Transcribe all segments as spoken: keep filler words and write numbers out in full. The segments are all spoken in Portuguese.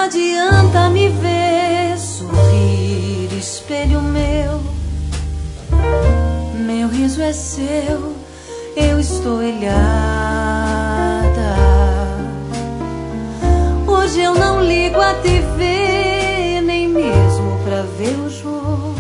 adianta me ver sorrir, espelho meu. Meu riso é seu, eu estou ilhada. Hoje eu não ligo a T V, nem mesmo pra ver o jogo.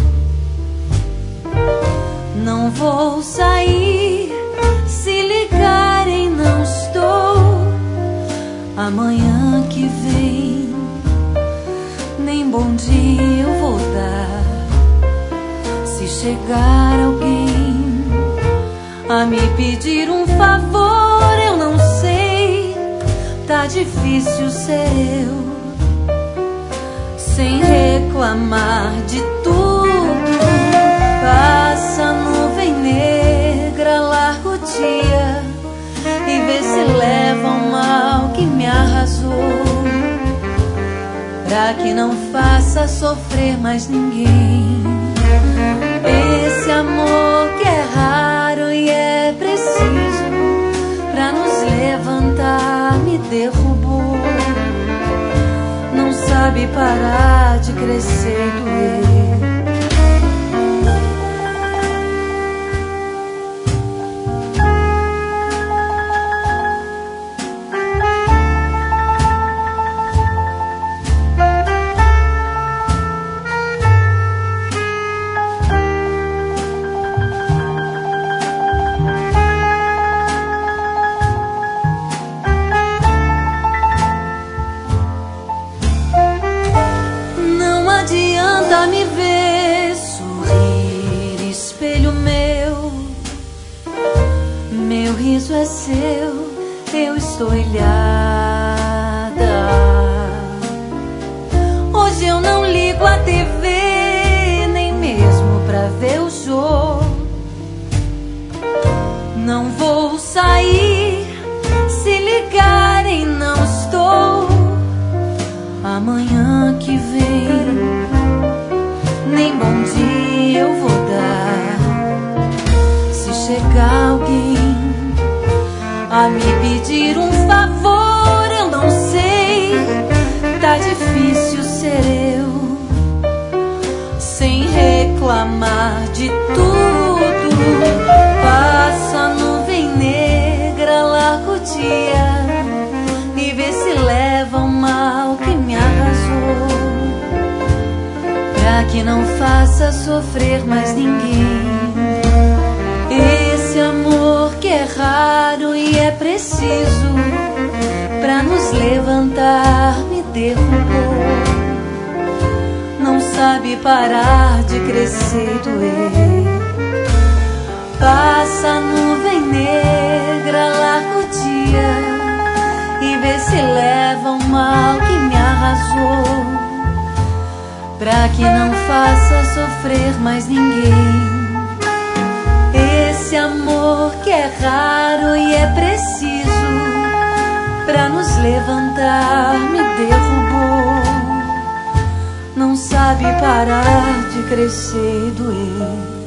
Não vou sair, se ligarem não estou. Amanhã que vem, nem bom dia eu vou dar. Se chegar alguém a me pedir um favor, eu não sei, tá difícil ser eu, sem reclamar de tudo. Passa nuvem negra, larga o dia e vê se leva o mal que me arrasou, pra que não faça sofrer mais ninguém. Esse amor que é raro e é preciso pra nos levantar me derrubou. Não sabe parar de crescer e doer. Adianta me ver sorrir, espelho meu. Meu riso é seu, eu estou ilhada. Hoje eu não ligo a T V, nem mesmo pra ver o jogo. Não vou sair, se ligarem não estou. Amanhã que vem, nem bom dia eu vou dar. Se chegar alguém a me pedir um favor, eu não sei, tá difícil ser eu, sem reclamar de tudo. Passa nuvem negra, larga o dia e vê se leva o mal que me arrasou, pra que não faça sofrer mais ninguém. Esse amor que é raro e é preciso pra nos levantar me derrubou. Não sabe parar de crescer e doer. Passa a nuvem negra, larga o dia e vê se leva o mal que me arrasou, pra que não faça sofrer mais ninguém. Esse amor que é raro e é preciso pra nos levantar me derrubou. Não sabe parar de crescer e doer.